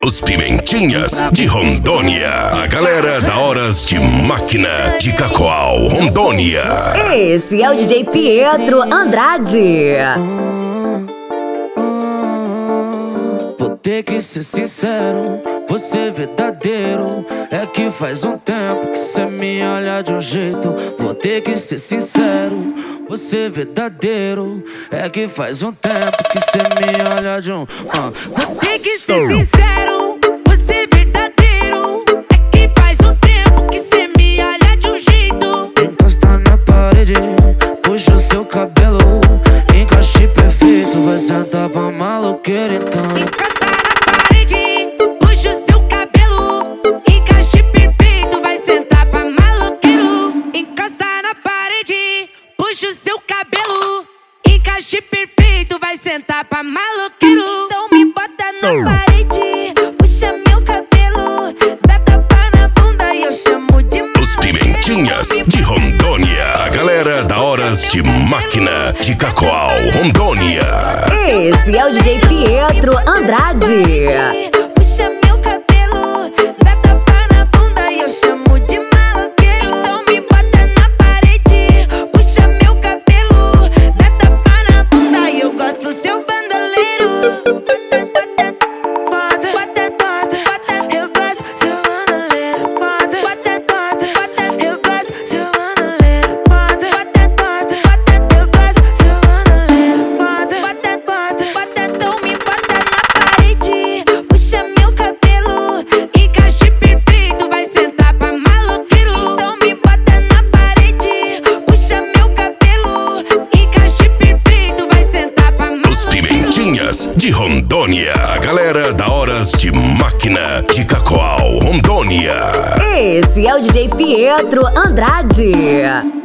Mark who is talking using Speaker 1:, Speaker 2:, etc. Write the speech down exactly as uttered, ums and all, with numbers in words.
Speaker 1: Os Pimentinhas de Rondônia. A galera da Horas de Máquina de Cacoal, Rondônia.
Speaker 2: Esse é o D J Pietro Andrade.
Speaker 3: Vou ter que ser sincero, vou ser verdadeiro. É que faz um tempo que cê me olha de um jeito. Vou ter que ser sincero, vou ser verdadeiro. É que faz um tempo que cê me olha de um... Uh. Vou ter que ser sincero, vou ser verdadeiro. É que faz um tempo que cê me olha de um jeito. Encosta na parede, puxa o seu cabelo. Encaixe perfeito, vai sentar pra maloqueira então. Encosta na parede, puxa o seu cabelo. Encaixe perfeito, vai sentar pra maloqueiro. Encosta na parede, puxa o seu cabelo. Encaixe perfeito, vai sentar pra maloqueiro.
Speaker 4: Então me bota na parede, puxa meu cabelo, dá tapa na bunda e eu chamo de maloqueiro.
Speaker 1: Os Pimentinhas de Rondônia. A galera da Horas de Máquina de Cacoal, Rondônia.
Speaker 2: Esse é o D J Pietro Andrade.
Speaker 4: Puxa meu cabelo, dá tapa na bunda e eu chamo de maloqueiro. Então me bota na parede, puxa meu cabelo, dá tapa na bunda e eu gosto do seu bandoleiro. Bota, bota, bota, bota, eu gosto do seu bandoleiro. Bota, bota, bota, bota, eu gosto do seu bandoleiro. Bota, bota, bota, bota, eu gosto do seu bandoleiro. Bota, bota, bota, bota, então me bota na parede, puxa meu cabelo, encaixe perfeito, vai sentar pra maloqueiro. Então me bota na parede, puxa meu cabelo, encaixe perfeito, vai sentar pra maloqueiro.
Speaker 1: Os Pimentinhas de Rondônia. A galera da Horas de Máquina de Cacoal, Rondônia.
Speaker 2: Esse é o D J Pietro Andrade.